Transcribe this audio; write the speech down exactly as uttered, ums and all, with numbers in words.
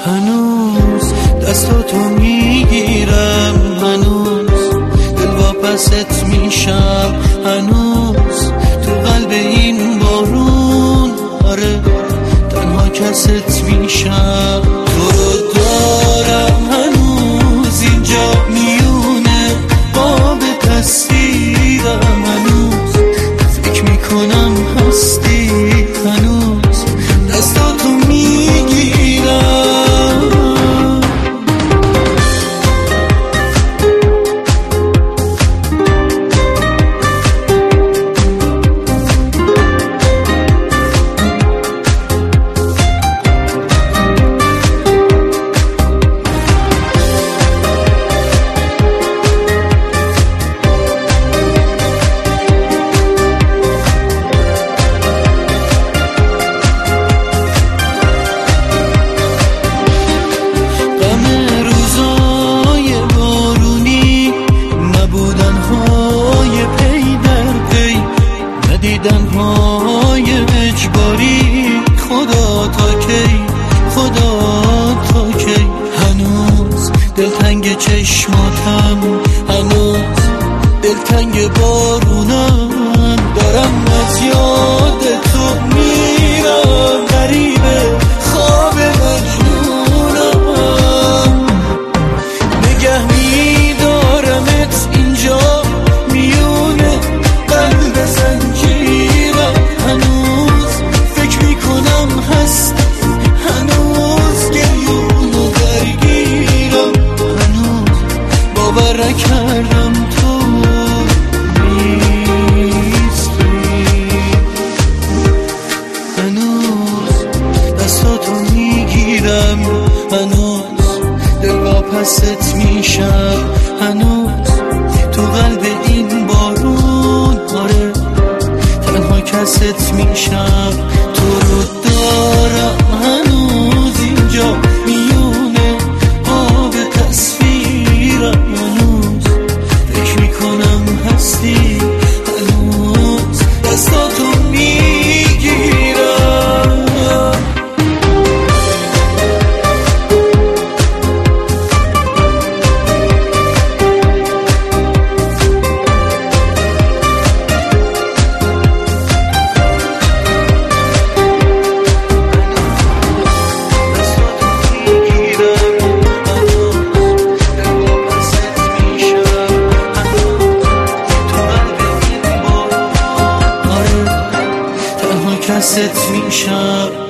هنوز دستاتو میگیرم، هنوز دل واپست میشم، هنوز تو قلب این بارون آره تنها کست میشم. تو رو دارم هنوز اینجا میونه باب تصویرم، هنوز فکر میکنم هستی، هنوز دستاتو میگیرم. دیدن‌های اجباری خدا تا کی، خدا تا کی. هنوز دلتنگ چشماتم، هنوز دلتنگ بارونم، دارم از یاد تو میرم، غریبه خواب مجنونم. نگه میدارمت اینجا میونه قلب زنجیرم، هنوز فکر میکنم هست، هنوز گریون و درگیرم، هنوز باور نکردم تو نیستی. هنوز دستاتو میگیرم، هنوز دل واپست میشم، هنوز تو قلب این بارون آره تنها کست میشم. تو رو دارم هنوز اینجا میونه آب تصویرم، هنوز فکر میکنم هستی، هنوز دستاتو میگیرم. کست میشم.